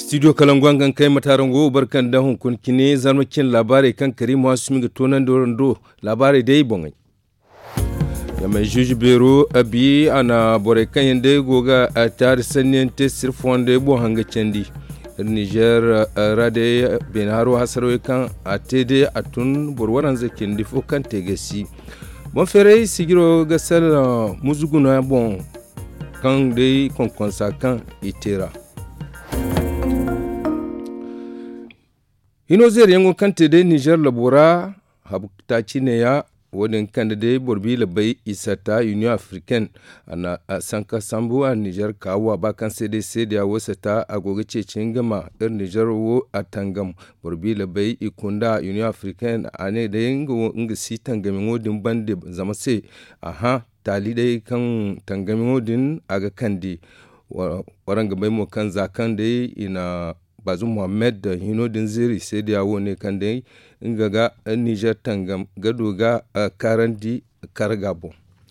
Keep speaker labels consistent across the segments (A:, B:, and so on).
A: studio kalangon kan kai mataran go barkan da hunkun kine zarmakin labarai kan Karimu wasu miga tonan do labarai dai bongai ya mai juji bero abi ana bore kan yande goga a tar sanyen te sirfonde bo hanga cendi Niger rade benaro hasaro kan atede atun borwaran zakin difo kan tegesi bon fere sigiro gasal muzuguna bon kan dai konkonsa kan itera hino zai yango kante dai Niger labora habta cine ya wadin kan dai borbi labai isata Union African ana sanka sambu a Niger kawa ba kan sai da wasa ta agoga cecin gama Niger wo atangam borbi labai ikunda Union African ane da yango inga si tangamin wodin bande zama sai aha tali dai kan tangamin wodin aga kandi waran gabai mo kan zakan dai ina Bazum Mohamed da Hinodin Ziri sai da yawo ne kan dai in ga Niger tangam gadoga karandi kargabo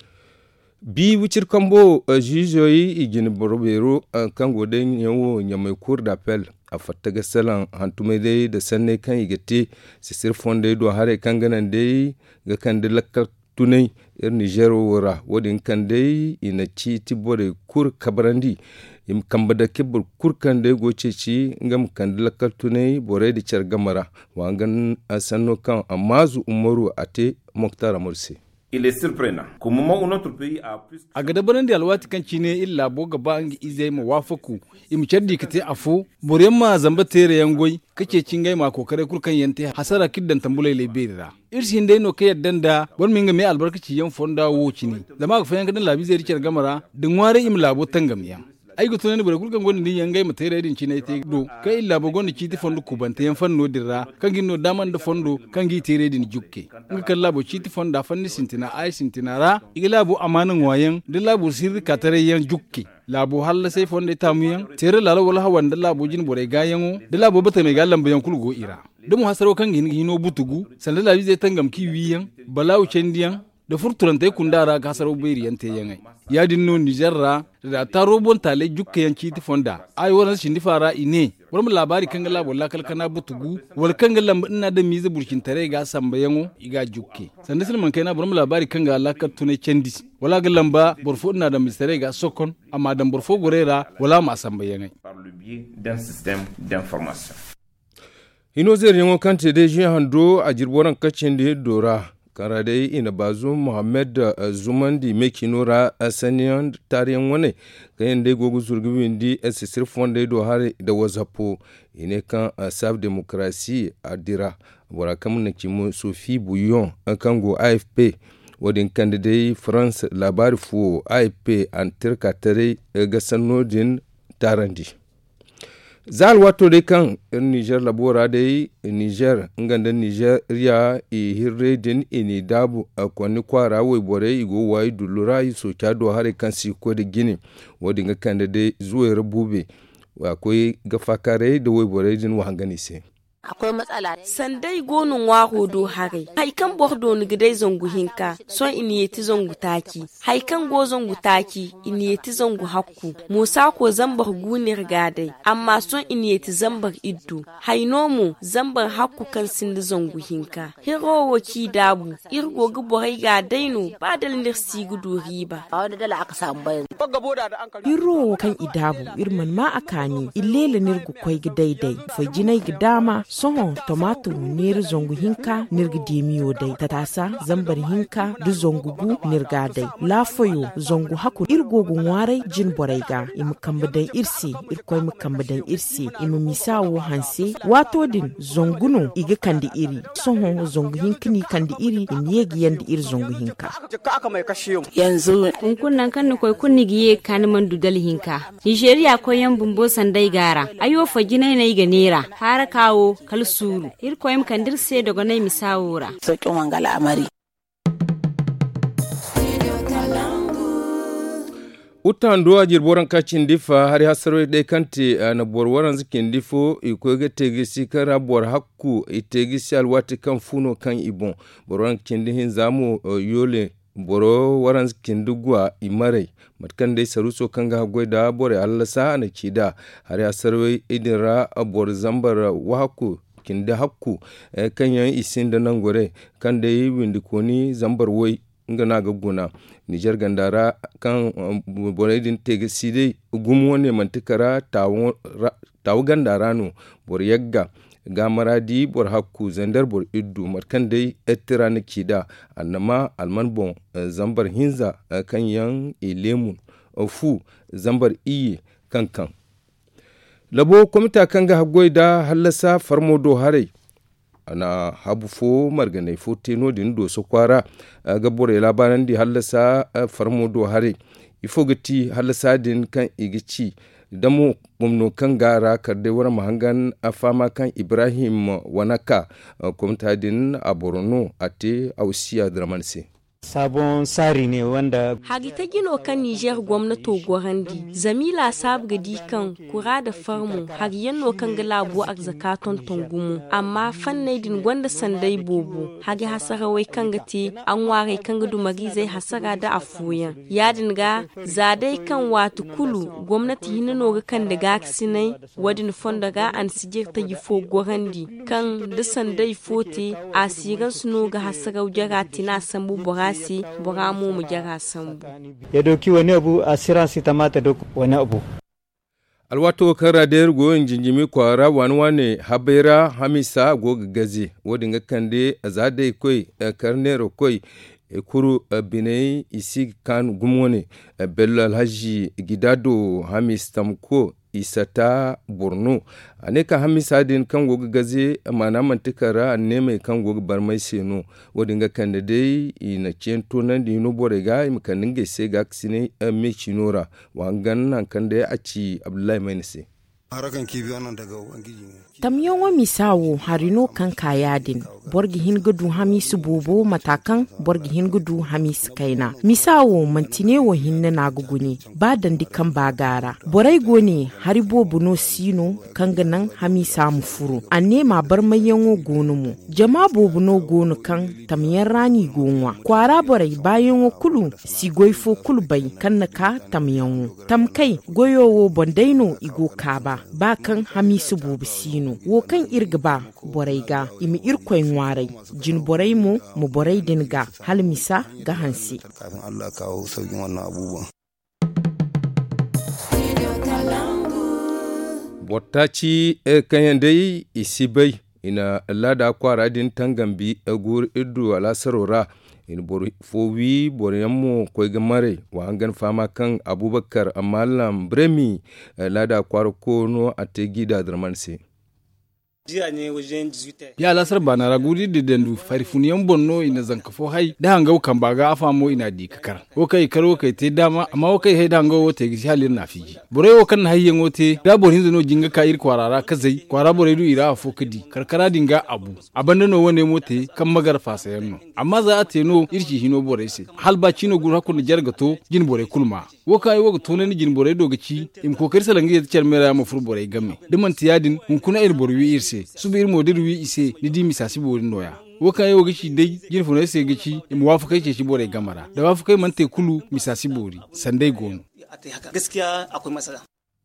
A: bi wucir kambo jijoyi igini borobero kan goden yawo nyamai cour d'appel a fattaga salan hantume dai da sanne kan igete sisir fonde do hare kan ganan dai ga kan da lakkal tunai Niger wora wodin kan dai ina ci tibore cour kabarandi im kamba da kibur kurkan da goce ci ngam kan lakal tunai bore da cer gamara wangan asanno kan amazu umaru ate Mokhtar Morsi.
B: Il est surprenant qu'au moment où notre pays a plus
C: a gada banan da alwati kan cine illa bo gaba an izai ma wafaku im cerdi kate afo bore ma zamba tere yangoi kake cingai ma kokare kurkan yante hasara kiddan tambulai lebera irsi hinde no kai danda bon minga me albarkaci yan fonda wo cini da ma ga fayan gadan labi zai ricer gamara din ware im labo tangamiya ai go tunani bare kulkan gondi ni yangai matere din cinai te do kai illa bo gondi citi fondo kubante yan fanno dirra kan ginno daman da fondo kan gi tere din jukke in kan labo citi fonda fanni sintina ai sintina ra igila bo amanan wayan de labo sirri katare yan jukke labo halla sai fonde tamuyan tere lalo wala hawan da labo jin bore gayango de labo bata me galan bayan kulgo ira dum hasaro kan gin hino butugu sanda labi zai tangam ki wiyan balawu cendiyan da furturanta kundara ga hasaro bayriyan te yangai ya dinno Nigerra da ta robon tale jukke yanki ti fonda ai wannan shindi fara ine wurin labari kan gala wallahi kalkana butugu wal kan gala ina da mize burkin tare ga sambayango iga jukke sanda silman kaina wurin labari kan gala ka tune cendi wala ga lamba burfo ina da mistere ga sokon amma dan burfo gorera wala ma sambayangai
B: par le biais d'un système d'information.
A: Hino zai yango kante dai jin hando a jirboran kacin da dora karadai ina Bazum Mohamed Zumandi mekinora asaniyan tariyan wane kayan dai gogo zurgubin di sisir fonda do hare da wazapo ine kan save demokrasi adira wara kamun na kimo Sophie Bouillon kango AFP wadin kandidai France labari fu AFP an tirkatare ga sanodin tarandi zal wato dai kan Niger labora dai Niger nganda Nigeria hirre din ini dabu akwani kwara wai bore igo wai dulura iso kyado hare kan siko da gini wadin kan da dai zuwa rubube akwai gafakare da wai bore din wahangani sai
D: akwai matsala sandai gonun waho do hare haikan bordo ni gidai zongu hinka son iniyeti zongu taki haikan go zongu taki iniyeti zongu hakku musa ko zambar gunir gadai amma son iniyeti zambar iddu hainomu zambar hakku kan sindi zongu hinka hiro woki dabu irgo guborai gadai no badal nirsi gudu riba
E: wanda dala aka samu bayan
F: hiro kan idabu irman ma akani illele nirgu koi gidaidai fajinai gidama soho tomato nir zongu hinka nirga demiyo dai tatasa zambar hinka du zongu gu nirga dai lafoyo zongu haku irgogu warai jin boraiga im kambadan irsi irkoi mu kambadan irsi im misawo hanse wato din zonguno iga kandi iri soho zongu hinkini kandi iri im yegi yandi ir zongu hinka
E: yanzu
G: kunnan kan koi kunni giye kan man dudal hinka Nigeria ko yan bumbo sandai gara ayo fajinai nai ga nera har kawo kalsuru irkoyim kandir se daga nai misawura
E: sokin wangala amari
A: utan do jirboran kacin difa har hasaro dai kanti na borwaran zikin difo iko ga tegi sikara bor hakku itegi sal wati kan funo kan ibon borwaran kin dihin zamu yole boro waran kindugwa imare matkan dai saruso kanga goida bore allasa na kida har ya sarwai idira bor zambar waku kinda hakku kan yan isin da nan gore kan dai windikoni zambar wai ngana ga guna Niger gandara kan bore din tege side gumu ne mantikara tawo gandara no bor yagga ga maradi bor hakku zandar bor iddu markan dai ettira na kida annama alman bon zambar hinza kan yan ilemun fu zambar iye kankan labo komita kan ga hagoida hallasa farmodo hare ana habu fo marganai fo teno din do so kwara ga bore labaran di hallasa farmodo hare ifo gati hallasa din kan igici damu gumno kan gara karde wara mahangan afama kan Ibrahim Wanaka komita din a Borno ate ausiya dramanse
H: sabon tsari ne wanda
D: hagi ta gino kan Niger gwamnato gorandi zamila sabga dikan kura da farmu har yanno kan galabo a zakaton tungumu amma fannai din gwanda sandai bobo hagi hasara wai kan gati an ware kan gudu magi zai hasara da afuyan ya dinga zadai kan watu kulu gwamnati hinno ga kan daga sinai wadin fondaga an sigir ta yifo gorandi kan da sandai fote asiran suno ga hasara jara tina sambu borasi buramu mu jara sambu
H: ya doki wani abu assurance ta mata dok wani abu
A: alwato kara der go jinjimi kwara wane habera hamisa go gazi wodin kande azade koi karnero koi kuru binai isi kan gumone bello alhaji gidado hamis tamko isata borno aneka hamisa din kan goga gaze mana mantikara ne mai kan goga barmai seno wadinga kan da dai ina cento nan di no borega imkanin gese ga sine me chinora wangan nan kan da a ci abdullahi mainise
I: harakan kibi wannan daga ubangiji ne
F: tamyon misawo harino kan kayadin borgi hingudu hamisu bobo matakan borgi hingudu hamis kaina misawo mantine wo hinna naguguni badan dikan bagara borai gone hari bobu no sino kanganan hamisa mu furu anne ma bar mayan gonumu jama bobu no gonu kan tamyan rani gonwa kwara borai bayan wo kulu si goifo kulbai kannaka tamyan tamkai goyowo bondaino igo kaba bakan hamisu bobu sino wo kan irgaba borai ga imi irkoin warai jin borai mu borai din ga halmisa ga hansi
I: kafin Allah kawo saukin wannan abubuwan
A: botaci kanyan dai isibai ina lada kwara din tangambi gur iddu alasarora in bor fowi boryammo koy gamare wa hangan fama kan Abubakar Amalam Bremi lada kwara kono ategi da dramanse
C: jiya ne wajen 18 ya lasar bana ragudi da dandu farifuniyan bonno ina zankafo hai da hangau kan baga afamo ina di kakar o kai karo kai te dama amma o kai hai da hangau wote gi halin na fiji bore o kan hayyen wote da borin zano jinga ka ir kwarara kazai kwara bore du ira afo kadi karkara dinga abu abanda no wone mote kan magar fasayan no amma za a te no irki hino bore se halba chino gur hakun jarga to jin bore kulma wo kai wo to ne jin bore dogaci im kokari salangi ya charmera ma fur bore gamme diman tiyadin mun kuna ir bore wi irse subir modir wi ise ni di misasi bo noya wo kai wo gici dai girfu ne se gici mu wafu kai ce shi bore gamara da wafu kai man te kulu misasi bori sandai gono
J: gaskiya akwai matsala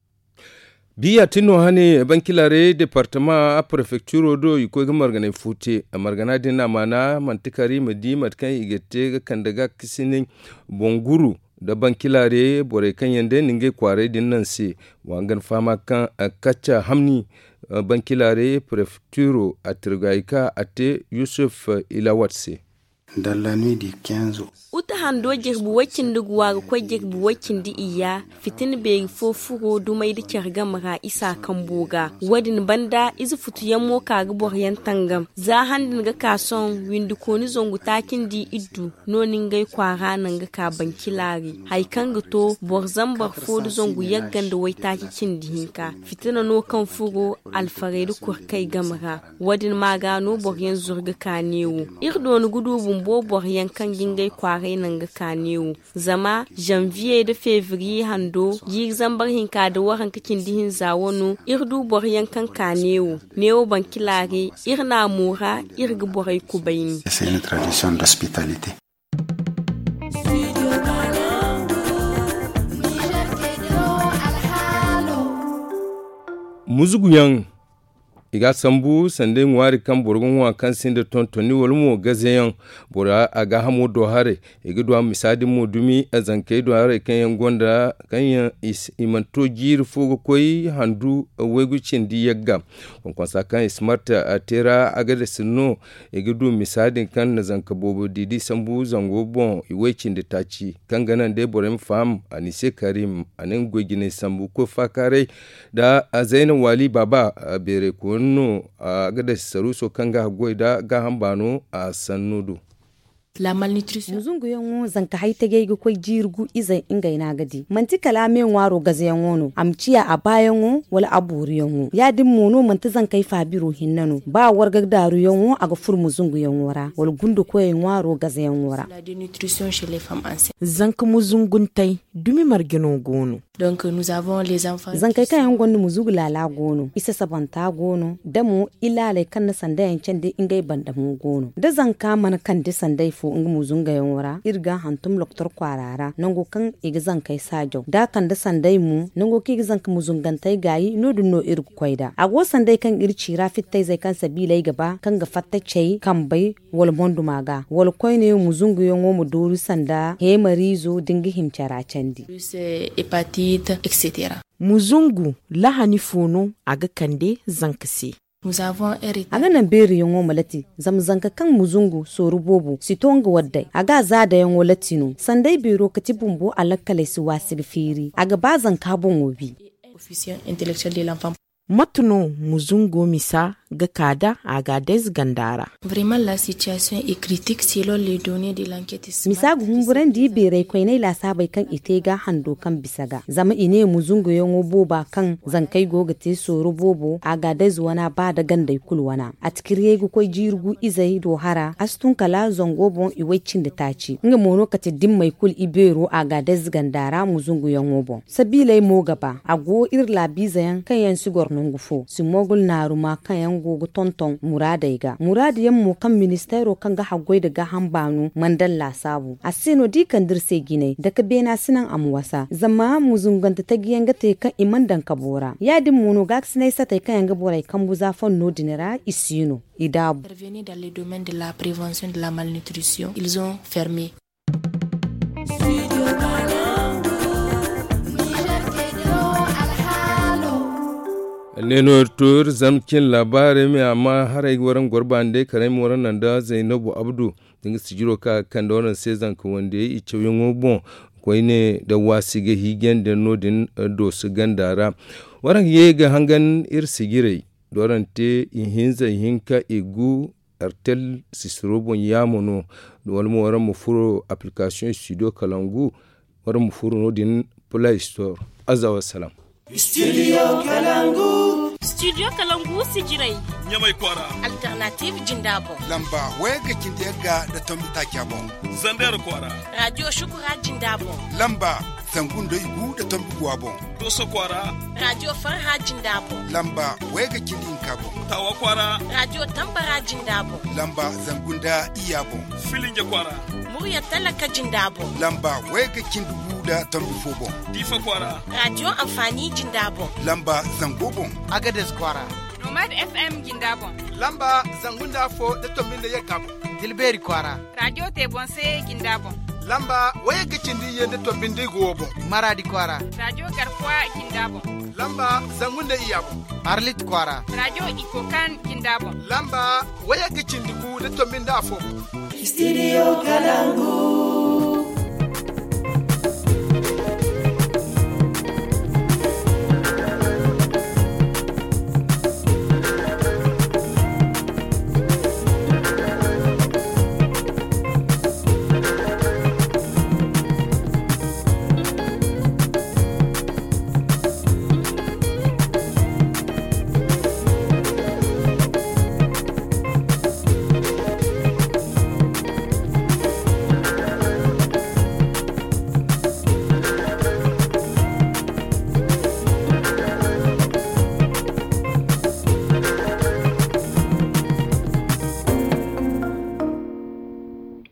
A: biya tino hane bankilare departement a prefecture do iko ga margana fute margana dinna mana mantikari madi matkan igete ga kandaga kisinin bonguru da bankilare bore kan yande ninge kware dinnan se wangan fama kan kacha hamni bankilare prefecture a Tirgaika ate Yusuf Ilawatse.
I: Dans la nuit du 15
D: uta hando jirbu wakin dugwa ko jirbu wakin di iya fitin be fo furo dumai da kyarga mara isa kan boga wadin banda izu futu yammo ka ga boryan tangam za handin ga kason windu koni zongu takin di iddu nonin gai kwara nan ga ka bankilari haikan ga to borzan bar fo zongu yaggan da wai taki cin dihinka fitina no kan furo alfaredu kurkai gamara wadin magano boryan zurga kanewo irdo no gudu bumbo boryan kan gingai kwara nan ga kanewu zama janvier da février hando yi zambar hinka da waran kakin dihin zawonu irdu bor yankan kanewu newo bankilare irna mura irga borai kubaini
I: c'est une tradition d'hospitalité
A: muzuguyan iga sambu sande ngwari kan borgon wa kan sinde tontoni wolmo gazeyan bora aga hamo do hare igi do misadi mo dumi azanke do hare kan yan gonda kan yan imanto jir fugo koy handu wegu cindi yagga kon sakan smart atera aga de sinno igi do misadi kan zanka bobo didi sambu zango bon iwe cindi tachi kan ganan de borem fam anise karim anen gogine sambu ko fakare da azaina wali baba bere ko no a gada saruso kanga goida ga hambano a sannudu
K: la malnutrition muzungu yango zanka haitage ga koi jirgu iza inga ina gadi manti kalame waro gaze yango amciya a bayan wo wala aburi yango ya din mono manti zanka yi fabiru hinnano ba warga daru yango aga fur muzungu yango ra wal gundu ko yin waro gaze yango ra
L: la dénutrition chez les femmes enceintes
F: zanka muzungun tai dumi margino gono
L: donc nous avons les enfants
K: zanka kan yango nu muzugu lala gono isa sabanta gono damo ilale kan na sanda yancende ingai banda mu gono da zanka man kan de sandai fo ngi muzunga yongora irga hantum loktor kwarara nango kan igzan kai sajo da kan da sandai mu nango ki igzan ka muzungantai gayi nodu no irgu koida ago sandai kan irci rafittai zai kan sabilai gaba kan ga fattacei kan bai wal mondu maga wal koine muzungu yongo mu duru sanda he marizo dingi himcara candi
L: hépatite etc.
F: muzungu lahani fono aga kande zankasi
L: nous avons hérité
K: aga nan beri yongo malati zamzanka kan muzungu soru bobu sitonga waddai aga zada yongo latino sandai biro kati bumbo alakale si wasig firi aga bazan kabon wobi
L: officiel intellectuel de l'enfant
F: matuno muzungu misa ga kada aga des gandara
L: vraiment la situation est critique selon les données de l'enquête
K: misagu humburan di bere koinai la sabai kan itega hando kan bisaga zama ine muzungu yongo boba kan zankai goga te soro bobo aga des wana ba da gandai kulwana atkiriye gu koi jirgu izai do hara astun kala zongo bon iwecin da taci nga mono kati dimmai kul ibero aga des gandara muzungu yongo bon sabilai mo gaba ago irla bizayan kan yan sigor nungufo simogul naruma kan yan gogo tonton muradaiga muradiyan mu kan ministero kan ga hagoi da ga hambanu mandan lasabu asino di kan dirse gine daga bena sinan amwasa zama muzunganta ta giyan ga te kan imandan kabora yadin muno ga sinai sata kan yanga borai kan buza fon no dinera isino idab
L: intervenir dans les domaines de la prévention de la malnutrition ils ont fermé.
A: neno tur zamkin labarai mai amma har yi waran gwarban da kare mu waran nan da Zainabu Abdu dinga sijiro ka kan da wannan sezan ka wanda ya ice yin obon koi ne da wasi ga higen da nodin do su gandara waran ye ga hangan ir sigire doran te ihinza hinka igu artel sisrobon yamono wal mo waran mu furo application studio kalangu waran mu furo nodin Play Store azza salam.
M: Studio Kalangu.
D: Studio Kalangu sijirai.
M: Nyamai kwara.
D: Alternative Jindabo.
N: Lamba wega kindega da tombita kyabo.
M: Zandar kwara.
D: Radio Shukura Jindabo.
N: Lamba zangundo igu da tombi gwabo.
M: Doso kwara.
D: Radio Farha Jindabo.
N: Lamba wega kindin kabo.
M: Tawa kwara.
D: Radio Tambara Jindabo.
N: Lamba zangunda iyabo.
M: Filinge kwara.
D: Murya Talaka Jindabo.
N: Lamba wega kindugu da tombi fobo.
M: Difa kwara.
D: Radio Amfani Jindabo.
N: Lamba zangobon.
O: Agades kwara.
P: Nomad FM Jindabo.
O: Lamba zangunda fo da tombinde yekabo. Dilberi kwara.
P: Radio Tebonse Jindabo.
O: Lamba waya gicindi yende tombinde gobo. Maradi kwara.
P: Radio Garkwa Jindabo.
O: Lamba zangunda iyabo. Arlit kwara.
P: Radio Ikokan Jindabo.
O: Lamba waya gicindi ku da tombinde afo.
M: Studio Kalangu.